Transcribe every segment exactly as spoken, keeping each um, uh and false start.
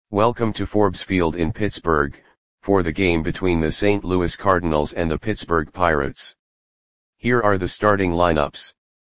Welcome to Forbes Field in Pittsburgh, for the game between the Saint Louis Cardinals and the Pittsburgh Pirates. Here are the starting lineups.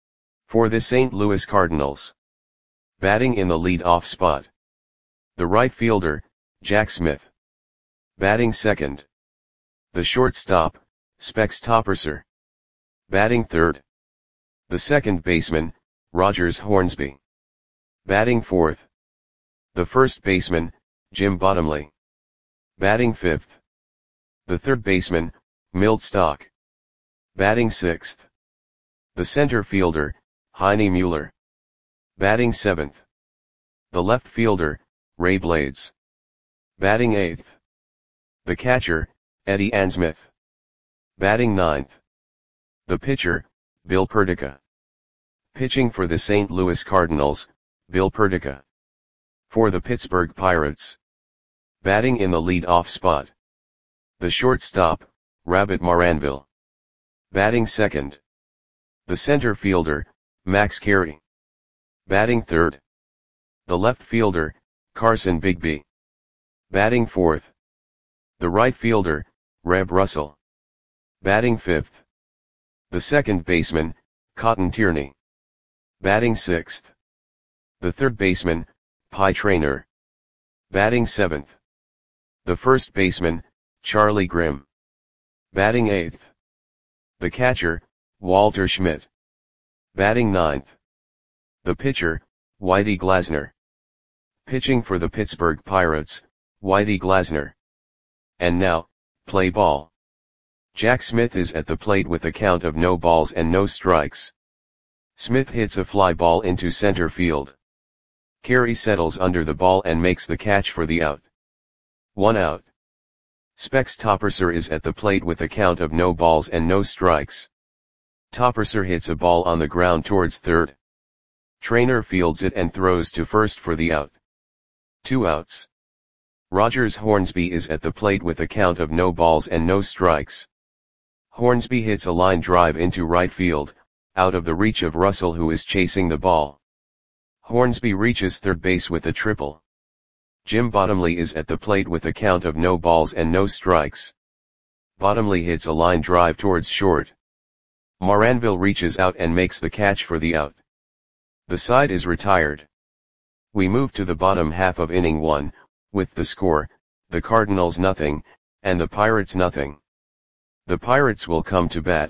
For the Saint Louis Cardinals. Batting in the lead-off spot. The right fielder, Jack Smith. Batting second. The shortstop, Specs Topperser. Batting third. The second baseman, Rogers Hornsby. Batting fourth. The first baseman, Jim Bottomley. Batting fifth. The third baseman, Milt Stock. Batting sixth. The center fielder, Heine Mueller. Batting seventh. The left fielder, Ray Blades. Batting eighth. The catcher, Eddie Ansmith. Batting ninth. The pitcher, Bill Perdica. Pitching for the Saint Louis Cardinals, Bill Perdica. For the Pittsburgh Pirates. Batting in the lead-off spot. The shortstop, Rabbit Maranville. Batting second. The center fielder, Max Carey. Batting third. The left fielder, Carson Bigby. Batting fourth. The right fielder, Reb Russell. Batting fifth. The second baseman, Cotton Tierney. Batting sixth. The third baseman, Pie Traynor. Batting seventh. The first baseman, Charlie Grimm. Batting eighth. The catcher, Walter Schmidt. Batting ninth. The pitcher, Whitey Glasner. Pitching for the Pittsburgh Pirates, Whitey Glasner. And now, play ball. Jack Smith is at the plate with a count of no balls and no strikes. Smith hits a fly ball into center field. Carey settles under the ball and makes the catch for the out. One out. Specs Topperser is at the plate with a count of no balls and no strikes. Topperser hits a ball on the ground towards third. Traynor fields it and throws to first for the out. Two outs. Rogers Hornsby is at the plate with a count of no balls and no strikes. Hornsby hits a line drive into right field, out of the reach of Russell, who is chasing the ball. Hornsby reaches third base with a triple. Jim Bottomley is at the plate with a count of no balls and no strikes. Bottomley hits a line drive towards short. Maranville reaches out and makes the catch for the out. The side is retired. We move to the bottom half of inning one, with the score, the Cardinals nothing, and the Pirates nothing. The Pirates will come to bat.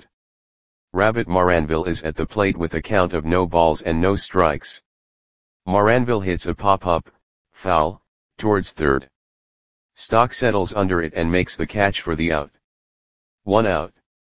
Rabbit Maranville is at the plate with a count of no balls and no strikes. Maranville hits a pop-up, foul, towards third. Stock settles under it and makes the catch for the out. One out.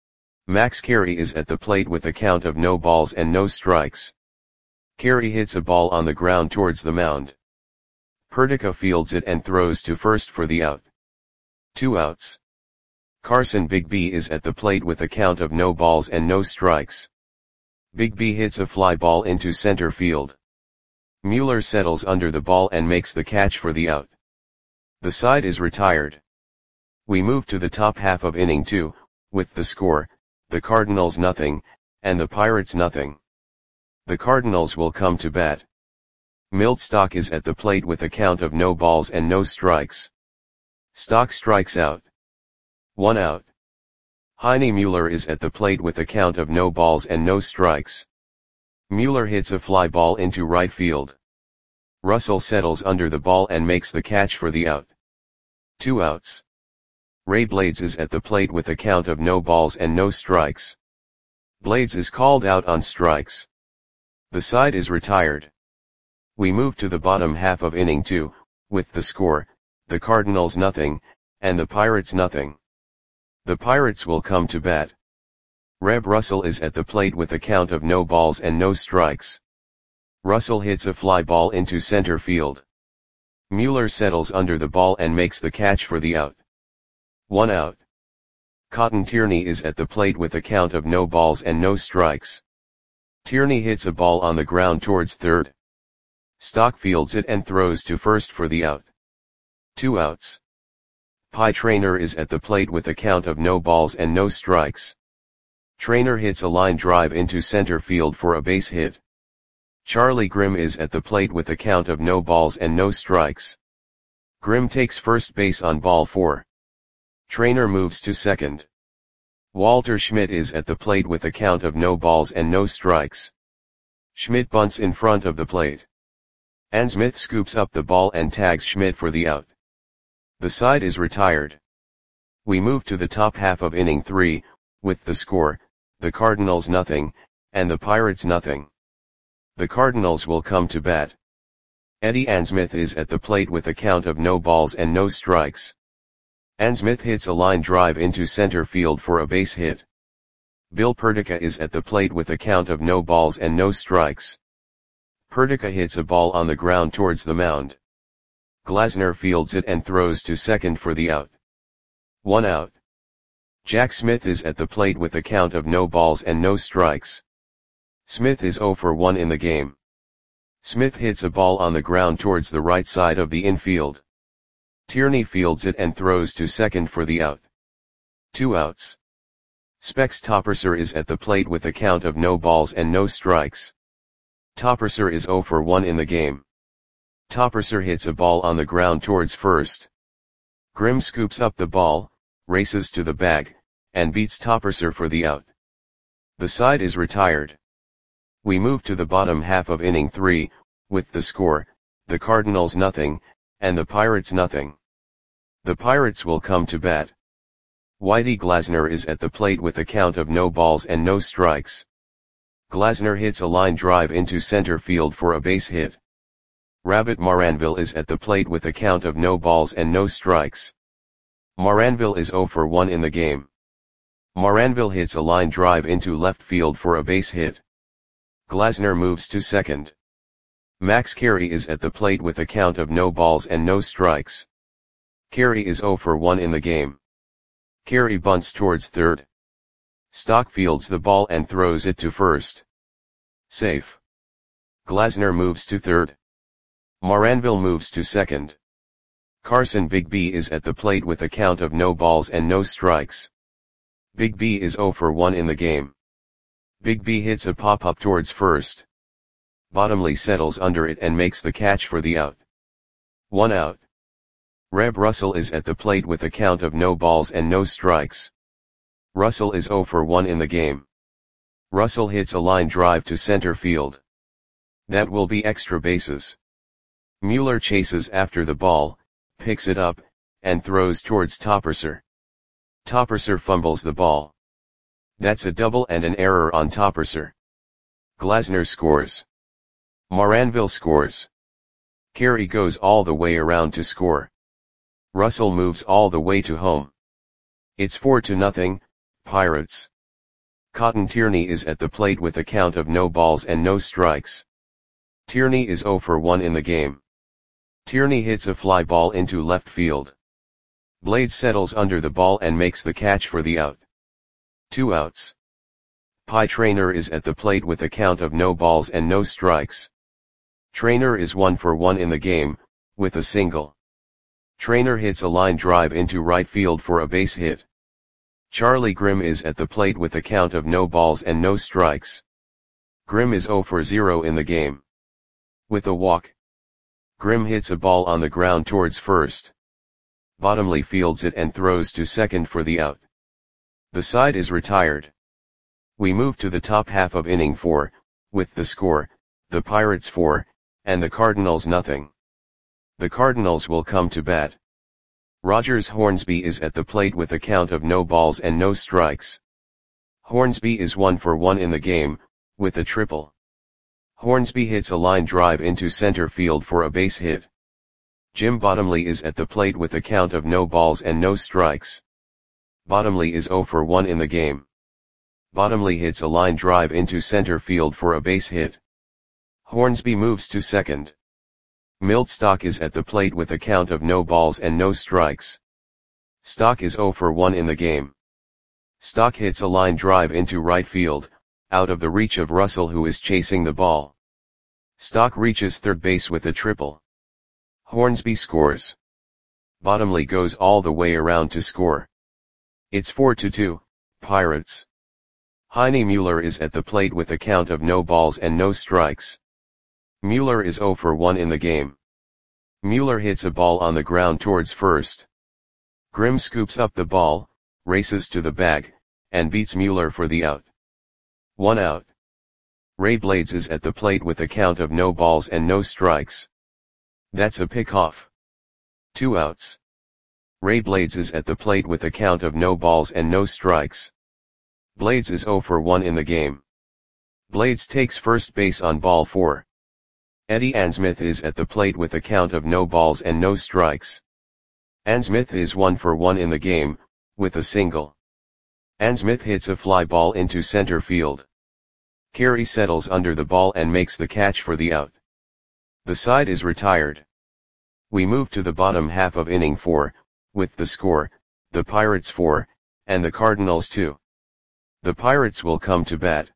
Max Carey is at the plate with a count of no balls and no strikes. Carey hits a ball on the ground towards the mound. Perdica fields it and throws to first for the out. Two outs. Carson Bigby is at the plate with a count of no balls and no strikes. Bigby hits a fly ball into center field. Mueller settles under the ball and makes the catch for the out. The side is retired. We move to the top half of inning two, with the score, the Cardinals nothing, and the Pirates nothing. The Cardinals will come to bat. Milt Stock is at the plate with a count of no balls and no strikes. Stock strikes out. One out. Heine Mueller is at the plate with a count of no balls and no strikes. Mueller hits a fly ball into right field. Russell settles under the ball and makes the catch for the out. Two outs. Ray Blades is at the plate with a count of no balls and no strikes. Blades is called out on strikes. The side is retired. We move to the bottom half of inning two, with the score, the Cardinals nothing, and the Pirates nothing. The Pirates will come to bat. Reb Russell is at the plate with a count of no balls and no strikes. Russell hits a fly ball into center field. Mueller settles under the ball and makes the catch for the out. One out. Cotton Tierney is at the plate with a count of no balls and no strikes. Tierney hits a ball on the ground towards third. Stock fields it and throws to first for the out. Two outs. Pie Traynor is at the plate with a count of no balls and no strikes. Traynor hits a line drive into center field for a base hit. Charlie Grimm is at the plate with a count of no balls and no strikes. Grimm takes first base on ball four. Trainer moves to second. Walter Schmidt is at the plate with a count of no balls and no strikes. Schmidt bunts in front of the plate. Ann Smith scoops up the ball and tags Schmidt for the out. The side is retired. We move to the top half of inning three, with the score, the Cardinals nothing, and the Pirates nothing. The Cardinals will come to bat. Eddie Ann Smith is at the plate with a count of no balls and no strikes. Ann Smith hits a line drive into center field for a base hit. Bill Perdica is at the plate with a count of no balls and no strikes. Perdica hits a ball on the ground towards the mound. Glasner fields it and throws to second for the out. One out. Jack Smith is at the plate with a count of no balls and no strikes. Smith is oh for one in the game. Smith hits a ball on the ground towards the right side of the infield. Tierney fields it and throws to second for the out. Two outs. Specs Topperser is at the plate with a count of no balls and no strikes. Topperser is oh for one in the game. Topperser hits a ball on the ground towards first. Grimm scoops up the ball, races to the bag, and beats Topperser for the out. The side is retired. We move to the bottom half of inning three, with the score, the Cardinals nothing, and the Pirates nothing. The Pirates will come to bat. Whitey Glasner is at the plate with a count of no balls and no strikes. Glasner hits a line drive into center field for a base hit. Rabbit Maranville is at the plate with a count of no balls and no strikes. Maranville is oh for one in the game. Maranville hits a line drive into left field for a base hit. Glasner moves to second. Max Carey is at the plate with a count of no balls and no strikes. Carey is oh for one in the game. Carey bunts towards third. Stock fields the ball and throws it to first. Safe. Glasner moves to third. Maranville moves to second. Carson Bigby is at the plate with a count of no balls and no strikes. Bigby is oh for one in the game. Bigby hits a pop-up towards first. Bottomley settles under it and makes the catch for the out. One out. Reb Russell is at the plate with a count of no balls and no strikes. Russell is oh for one in the game. Russell hits a line drive to center field. That will be extra bases. Mueller chases after the ball, picks it up, and throws towards Topperser. Topperser fumbles the ball. That's a double and an error on Topperser. Glasner scores. Maranville scores. Carey goes all the way around to score. Russell moves all the way to home. It's four to nothing, Pirates. Cotton Tierney is at the plate with a count of no balls and no strikes. Tierney is oh for one in the game. Tierney hits a fly ball into left field. Blade settles under the ball and makes the catch for the out. Two outs. Pie Traynor is at the plate with a count of no balls and no strikes. Traynor is one for one in the game, with a single. Traynor hits a line drive into right field for a base hit. Charlie Grimm is at the plate with a count of no balls and no strikes. Grimm is oh for zero in the game. With a walk. Grimm hits a ball on the ground towards first. Bottomley fields it and throws to second for the out. The side is retired. We move to the top half of inning four, with the score, the Pirates four, and the Cardinals nothing. The Cardinals will come to bat. Rogers Hornsby is at the plate with a count of no balls and no strikes. Hornsby is one for one in the game, with a triple. Hornsby hits a line drive into center field for a base hit. Jim Bottomley is at the plate with a count of no balls and no strikes. Bottomley is oh for one in the game. Bottomley hits a line drive into center field for a base hit. Hornsby moves to second. Milt Stock is at the plate with a count of no balls and no strikes. Stock is oh for one in the game. Stock hits a line drive into right field, out of the reach of Russell who is chasing the ball. Stock reaches third base with a triple. Hornsby scores. Bottomley goes all the way around to score. It's four to two, Pirates. Heine Mueller is at the plate with a count of no balls and no strikes. Mueller is oh for one in the game. Mueller hits a ball on the ground towards first. Grimm scoops up the ball, races to the bag, and beats Mueller for the out. One out. Ray Blades is at the plate with a count of no balls and no strikes. That's a pick-off. Two outs. Ray Blades is at the plate with a count of no balls and no strikes. Blades is oh for one in the game. Blades takes first base on ball four. Eddie Ansmith is at the plate with a count of no balls and no strikes. Ansmith is one for one in the game, with a single. Ansmith hits a fly ball into center field. Carey settles under the ball and makes the catch for the out. The side is retired. We move to the bottom half of inning four, with the score, the Pirates four, and the Cardinals two. The Pirates will come to bat.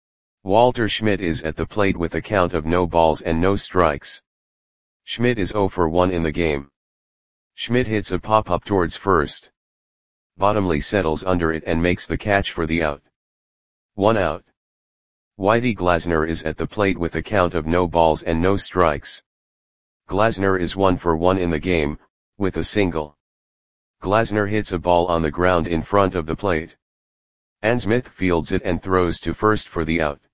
Walter Schmidt is at the plate with a count of no balls and no strikes. Schmidt is oh for one in the game. Schmidt hits a pop-up towards first. Bottomley settles under it and makes the catch for the out. One out. Whitey Glasner is at the plate with a count of no balls and no strikes. Glasner is one for one in the game, with a single. Glasner hits a ball on the ground in front of the plate. Ansmith fields it and throws to first for the out.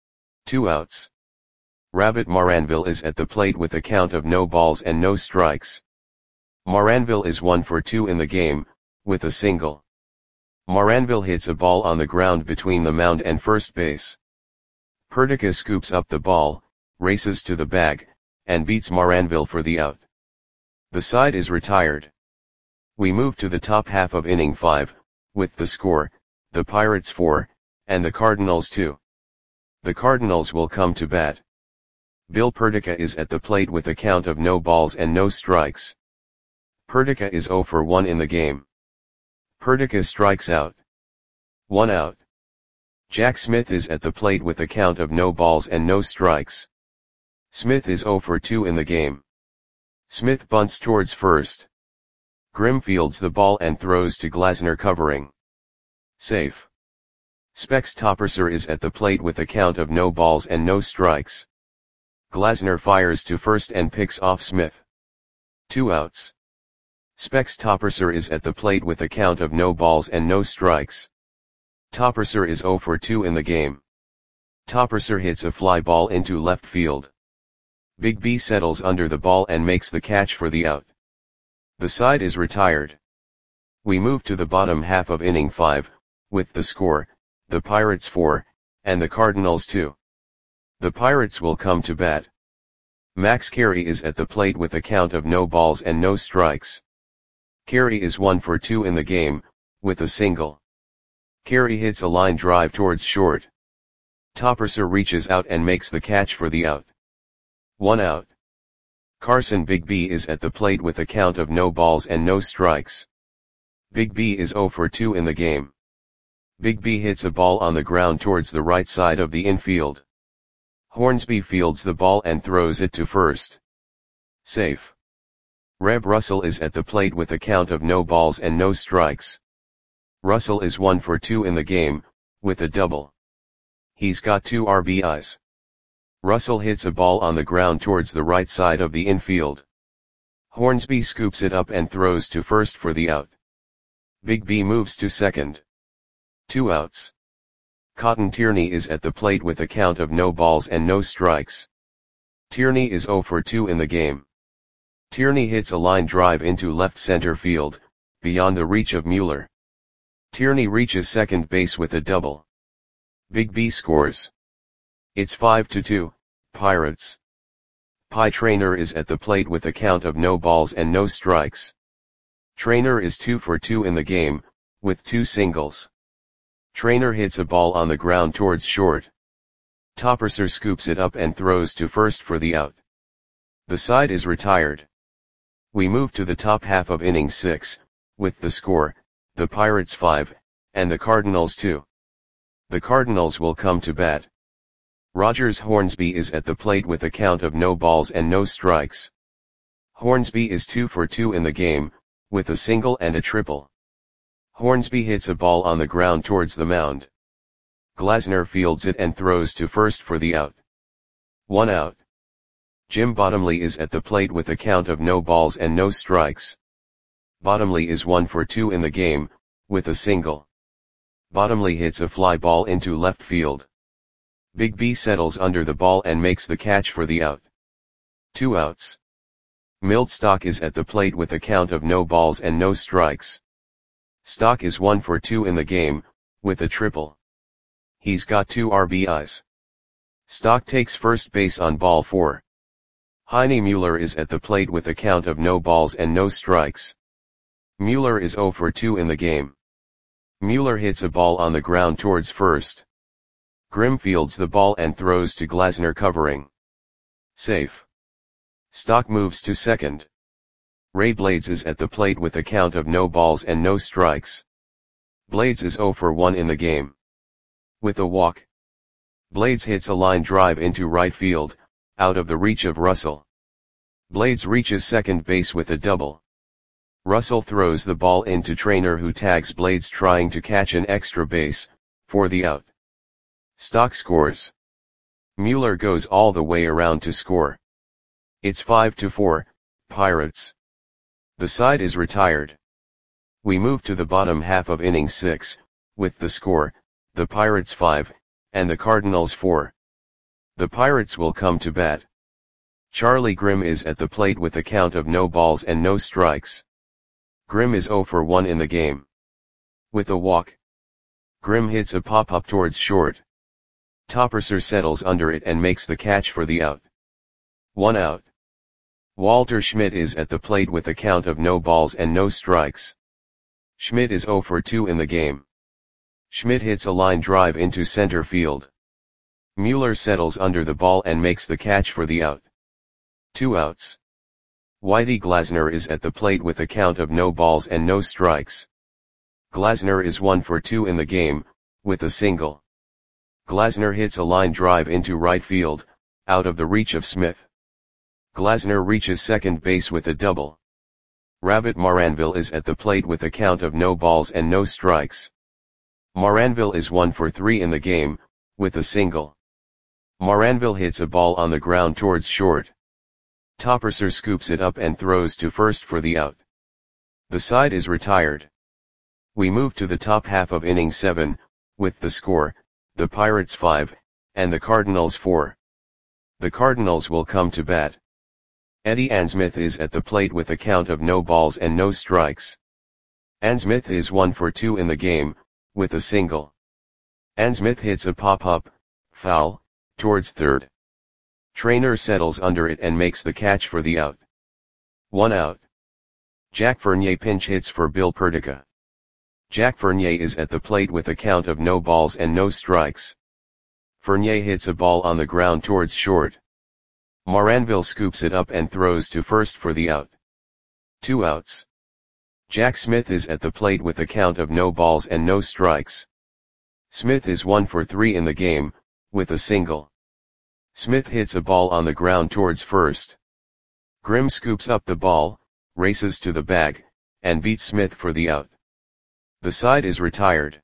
Two outs. Rabbit Moranville is at the plate with a count of no balls and no strikes. Moranville is one for two in the game, with a single. Moranville hits a ball on the ground between the mound and first base. Perdica scoops up the ball, races to the bag, and beats Moranville for the out. The side is retired. We move to the top half of inning five, with the score, the Pirates four, and the Cardinals two. The Cardinals will come to bat. Bill Perdica is at the plate with a count of no balls and no strikes. Perdica is oh for one in the game. Perdica strikes out. One out. Jack Smith is at the plate with a count of no balls and no strikes. Smith is oh for two in the game. Smith bunts towards first. Grimm fields the ball and throws to Glasner covering. Safe. Specs Topperser is at the plate with a count of no balls and no strikes. Glasner fires to first and picks off Smith. Two outs. Specs Topperser is at the plate with a count of no balls and no strikes. Topperser is oh for two in the game. Topperser hits a fly ball into left field. Big B settles under the ball and makes the catch for the out. The side is retired. We move to the bottom half of inning five, with the score, the Pirates four, and the Cardinals two. The Pirates will come to bat. Max Carey is at the plate with a count of no balls and no strikes. Carey is one for two in the game, with a single. Carey hits a line drive towards short. Topperser reaches out and makes the catch for the out. One out. Carson Big B is at the plate with a count of no balls and no strikes. Big B is oh for two in the game. Big B hits a ball on the ground towards the right side of the infield. Hornsby fields the ball and throws it to first. Safe. Reb Russell is at the plate with a count of no balls and no strikes. Russell is one for two in the game, with a double. He's got two R B Is. Russell hits a ball on the ground towards the right side of the infield. Hornsby scoops it up and throws to first for the out. Big B moves to second. Two outs. Cotton Tierney is at the plate with a count of no balls and no strikes. Tierney is oh for two in the game. Tierney hits a line drive into left center field, beyond the reach of Mueller. Tierney reaches second base with a double. Big B scores. It's five to two, Pirates. Pie Traynor is at the plate with a count of no balls and no strikes. Traynor is two for two in the game, with two singles. Traynor hits a ball on the ground towards short. Topperser scoops it up and throws to first for the out. The side is retired. We move to the top half of inning six, with the score, the Pirates five, and the Cardinals two. The Cardinals will come to bat. Rogers Hornsby is at the plate with a count of no balls and no strikes. Hornsby is two for two in the game, with a single and a triple. Hornsby hits a ball on the ground towards the mound. Glasner fields it and throws to first for the out. One out. Jim Bottomley is at the plate with a count of no balls and no strikes. Bottomley is one for two in the game, with a single. Bottomley hits a fly ball into left field. Big B settles under the ball and makes the catch for the out. Two outs. Milt Stock is at the plate with a count of no balls and no strikes. Stock is one for two in the game, with a triple. He's got two R B Is. Stock takes first base on ball four. Heine Mueller is at the plate with a count of no balls and no strikes. Mueller is zero for two in the game. Mueller hits a ball on the ground towards first. Grimm fields the ball and throws to Glasner covering. Safe. Stock moves to second. Ray Blades is at the plate with a count of no balls and no strikes. Blades is zero for one in the game. With a walk. Blades hits a line drive into right field, out of the reach of Russell. Blades reaches second base with a double. Russell throws the ball into Trainer, who tags Blades trying to catch an extra base, for the out. Stock scores. Mueller goes all the way around to score. It's five to four, Pirates. The side is retired. We move to the bottom half of inning six, with the score, the Pirates five, and the Cardinals four. The Pirates will come to bat. Charlie Grimm is at the plate with a count of no balls and no strikes. Grimm is zero for one in the game. With a walk. Grimm hits a pop-up towards short. Topperser settles under it and makes the catch for the out. One out. Walter Schmidt is at the plate with a count of no balls and no strikes. Schmidt is zero for two in the game. Schmidt hits a line drive into center field. Mueller settles under the ball and makes the catch for the out. Two outs. Whitey Glasner is at the plate with a count of no balls and no strikes. Glasner is one for two in the game, with a single. Glasner hits a line drive into right field, out of the reach of Smith. Glasner reaches second base with a double. Rabbit Moranville is at the plate with a count of no balls and no strikes. Moranville is one for three in the game, with a single. Moranville hits a ball on the ground towards short. Topperser scoops it up and throws to first for the out. The side is retired. We move to the top half of inning seven, with the score, the Pirates five, and the Cardinals four. The Cardinals will come to bat. Eddie Ansmith is at the plate with a count of no balls and no strikes. Ansmith is one for two in the game, with a single. Ansmith hits a pop-up, foul, towards third. Trainer settles under it and makes the catch for the out. One out. Jack Fournier pinch hits for Bill Perdica. Jack Fournier is at the plate with a count of no balls and no strikes. Fournier hits a ball on the ground towards short. Moranville scoops it up and throws to first for the out. Two outs. Jack Smith is at the plate with a count of no balls and no strikes. Smith is one for three in the game, with a single. Smith hits a ball on the ground towards first. Grimm scoops up the ball, races to the bag, and beats Smith for the out. The side is retired.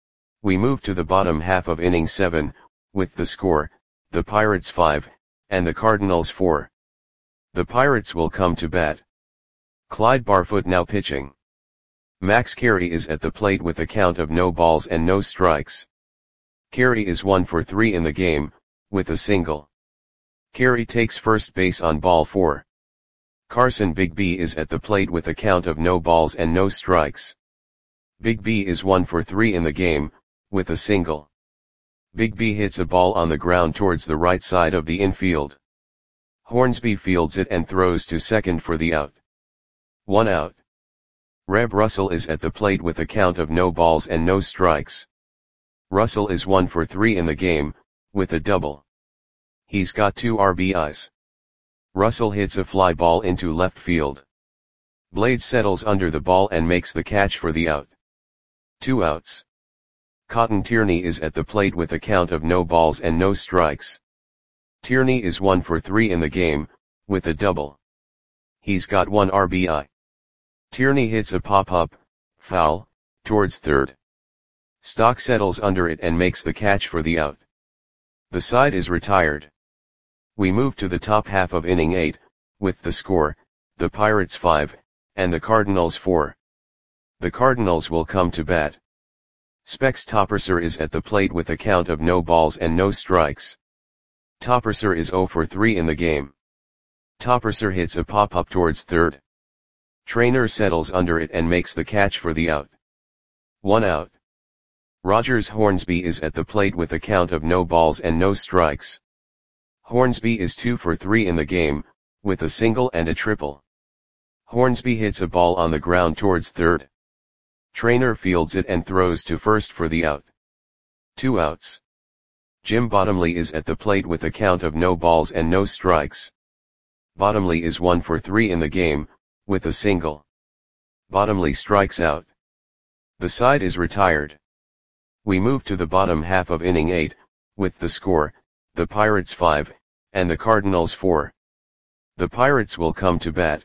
We move to the bottom half of inning seven, with the score, the Pirates five, and the Cardinals four. The Pirates will come to bat. Clyde Barfoot now pitching. Max Carey is at the plate with a count of no balls and no strikes. Carey is one for three in the game, with a single. Carey takes first base on ball four. Carson Big B is at the plate with a count of no balls and no strikes. Big B is one for three in the game, with a single. Big B hits a ball on the ground towards the right side of the infield. Hornsby fields it and throws to second for the out. One out. Reb Russell is at the plate with a count of no balls and no strikes. Russell is one for three in the game, with a double. He's got two R B Is. Russell hits a fly ball into left field. Blades settles under the ball and makes the catch for the out. Two outs. Cotton Tierney is at the plate with a count of no balls and no strikes. Tierney is one for three in the game, with a double. He's got one R B I. Tierney hits a pop-up, foul, towards third. Stock settles under it and makes the catch for the out. The side is retired. We move to the top half of inning eight, with the score, the Pirates five, and the Cardinals four. The Cardinals will come to bat. Specs Topperser is at the plate with a count of no balls and no strikes. Topperser is oh for three in the game. Topperser hits a pop-up towards third. Trainer settles under it and makes the catch for the out. One out. Rogers Hornsby is at the plate with a count of no balls and no strikes. Hornsby is two for three in the game, with a single and a triple. Hornsby hits a ball on the ground towards third. Trainer fields it and throws to first for the out. Two outs. Jim Bottomley is at the plate with a count of no balls and no strikes. Bottomley is one for three in the game, with a single. Bottomley strikes out. The side is retired. We move to the bottom half of inning eight, with the score, the Pirates five, and the Cardinals four. The Pirates will come to bat.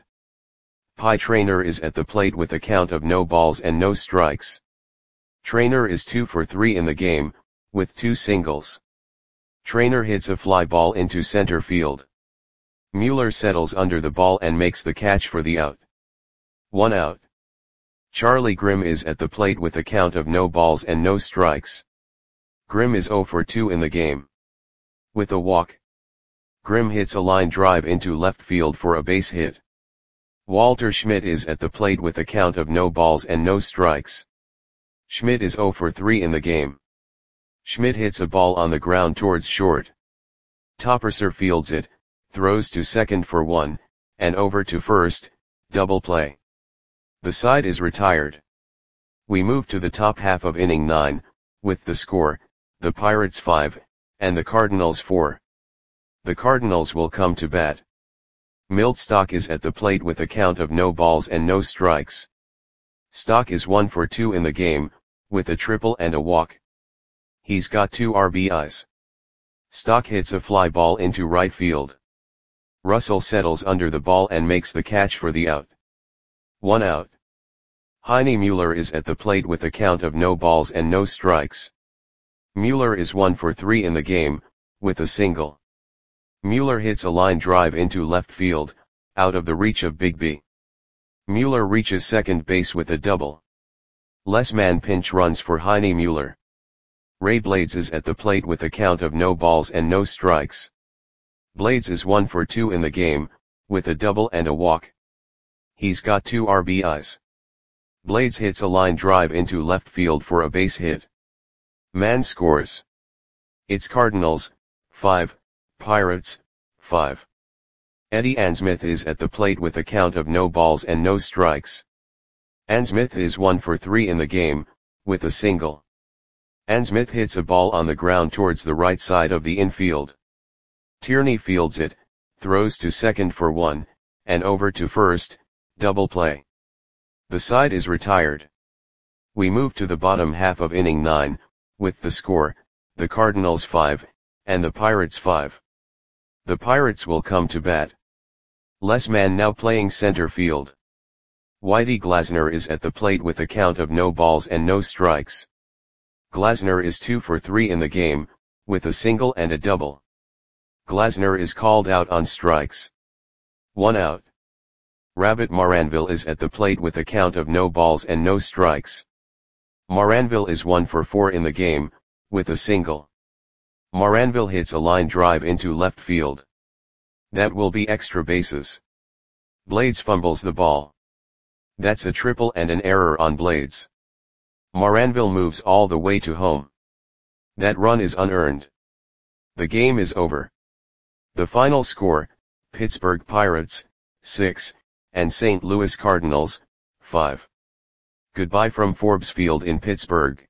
Pie Trainer is at the plate with a count of no balls and no strikes. Trainer is two for three in the game, with two singles. Trainer hits a fly ball into center field. Mueller settles under the ball and makes the catch for the out. One out. Charlie Grimm is at the plate with a count of no balls and no strikes. Grimm is oh for two in the game. With a walk. Grimm hits a line drive into left field for a base hit. Walter Schmidt is at the plate with a count of no balls and no strikes. Schmidt is oh for three in the game. Schmidt hits a ball on the ground towards short. Topperser fields it, throws to second for one, and over to first, double play. The side is retired. We move to the top half of inning nine, with the score, the Pirates five, and the Cardinals four. The Cardinals will come to bat. Milt Stock is at the plate with a count of no balls and no strikes. Stock is one for two in the game, with a triple and a walk. He's got two R B Is. Stock hits a fly ball into right field. Russell settles under the ball and makes the catch for the out. One out. Heine Mueller is at the plate with a count of no balls and no strikes. Mueller is one for three in the game, with a single. Mueller hits a line drive into left field, out of the reach of Bigby. Mueller reaches second base with a double. Les man pinch runs for Heine Mueller. Ray Blades is at the plate with a count of no balls and no strikes. Blades is one for two in the game, with a double and a walk. He's got two R B Is. Blades hits a line drive into left field for a base hit. Man scores. It's Cardinals, five, Pirates, five. Eddie Ansmith is at the plate with a count of no balls and no strikes. Ansmith is one for three in the game, with a single. Ansmith hits a ball on the ground towards the right side of the infield. Tierney fields it, throws to second for one, and over to first, double play. The side is retired. We move to the bottom half of inning nine, with the score, the Cardinals five, and the Pirates five. The Pirates will come to bat. Les man now playing center field. Whitey Glasner is at the plate with a count of no balls and no strikes. Glasner is two for three in the game, with a single and a double. Glasner is called out on strikes. One out. Rabbit Moranville is at the plate with a count of no balls and no strikes. Moranville is one for four in the game, with a single. Moranville hits a line drive into left field. That will be extra bases. Blades fumbles the ball. That's a triple and an error on Blades. Moranville moves all the way to home. That run is unearned. The game is over. The final score, Pittsburgh Pirates, six, and Saint Louis Cardinals, five. Goodbye from Forbes Field in Pittsburgh.